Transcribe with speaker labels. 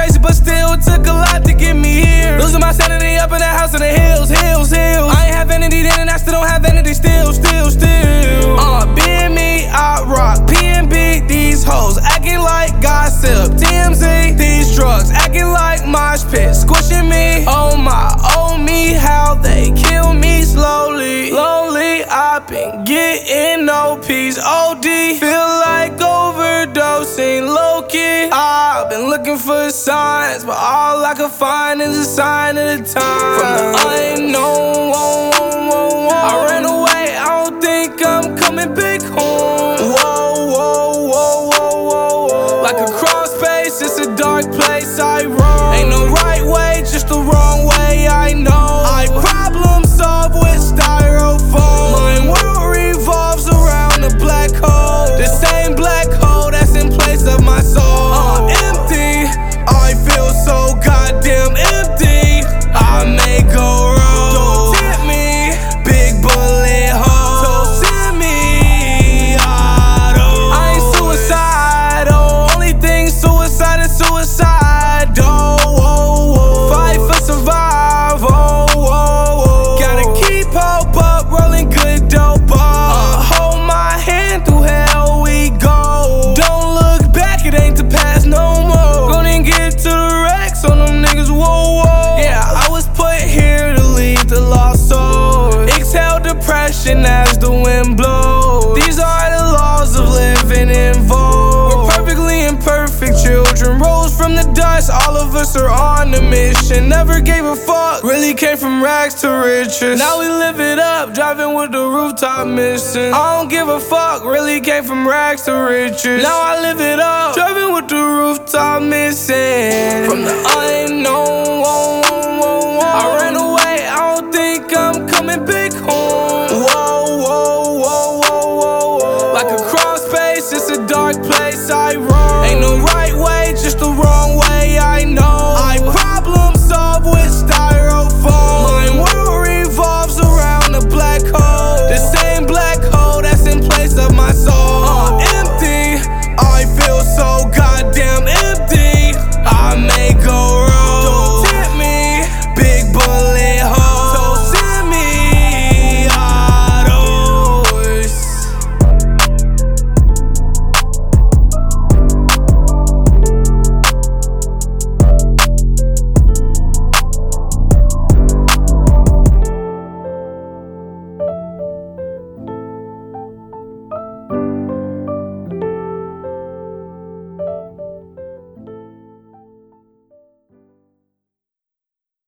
Speaker 1: crazy, but still it took a lot to get me here. Losing my sanity up in that house in the hills. I ain't have vanity then and I still don't have vanity still. Being me, I rock PNB. These hoes acting like gossip. TMZ, these drugs acting like mosh pit, squishing me. Oh me, how they kill me slowly. Lonely, I've been getting no peace. OD, feel like overdosing, low-key. I've been looking for signs, but all I can find is a sign of the time. From the unknown, I ran away, I don't think I'm coming back home. Whoa. Like a cross space, it's a dark place I roam. Ain't no right way, just the wrong way, I know. I problem solve with styrofoam. My world revolves around a black hole. The same black hole that's in place of my soul. Empty, I feel so goddamn empty. I may go wrong. Don't tempt me, big bullet hole. Don't send me auto. I ain't suicidal, only thing suicide is suicidal. Fight for survival. Gotta keep hope up, rolling good dope up. Hold my hand through hell we go. Don't look back, it ain't the past no more. Gonna get to the Rex on them niggas, whoa. Yeah, I was put here to lead the lost soul. Exhale depression as the wind blows. These are the laws of living in vogue. We're perfectly imperfect children, rose from the dust. All of us are on a mission. Never gave a fuck, really came from rags to riches. Now we live it up, driving with the rooftop missing. I don't give a fuck, really came from rags to riches. Now I live it up, driving with the rooftop missing. From the unknown, I ran away, I don't think I'm coming back home. Whoa. Like a cross space, it's a dark place I roam. Ain't no right way, just the wrong way, I know.